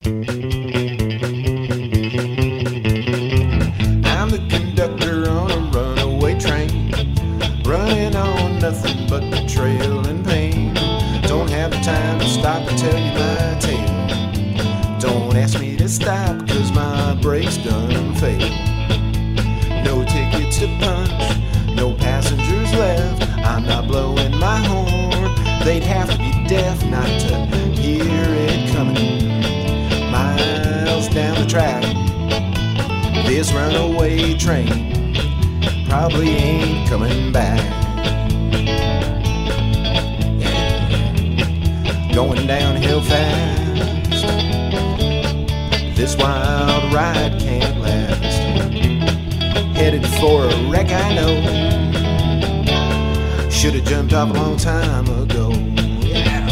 I'm the conductor on a runaway train, running on nothing but betrayal and pain. Don't have the time to stop and tell you my tale. Don't ask me to stop, cause my brakes done failed. No tickets to punch, no passengers left. I'm not blowing my horn, they'd have to be deaf not to hear it coming. Miles down the track, this runaway train probably ain't coming back. Yeah. Going downhill fast, this wild ride can't last. Headed for a wreck, I know. Should've jumped off a long time ago. Yeah.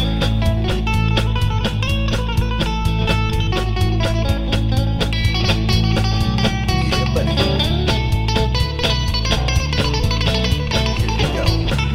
Yeah, buddy. Here we go.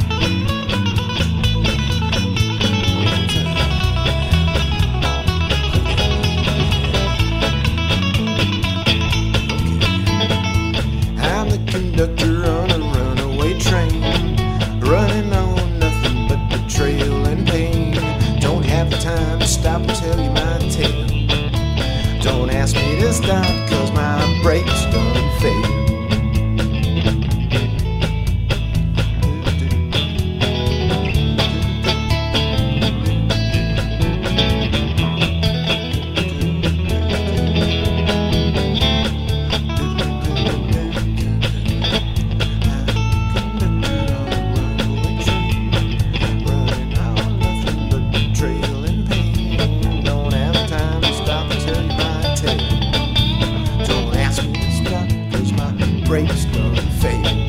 I'm the conductor on a runaway train, running on nothing but betrayal and pain. Don't have the time to stop and tell you my tale. Don't ask me to stop, cause my brakes done failed. Brakes done fail.